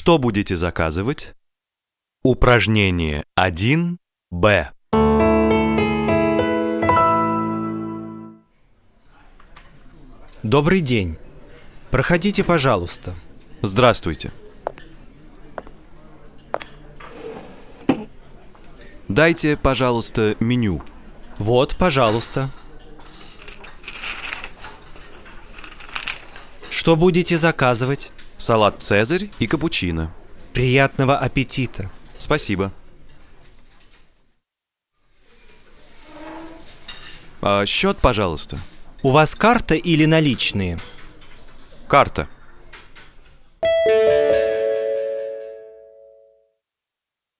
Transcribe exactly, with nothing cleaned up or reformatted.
Что будете заказывать? Упражнение один Б. Добрый день. Проходите, пожалуйста. Здравствуйте. Дайте, пожалуйста, меню. Вот, пожалуйста. Что будете заказывать? Салат «Цезарь» и капучино. Приятного аппетита. Спасибо. А счет, пожалуйста. У вас карта или наличные? Карта.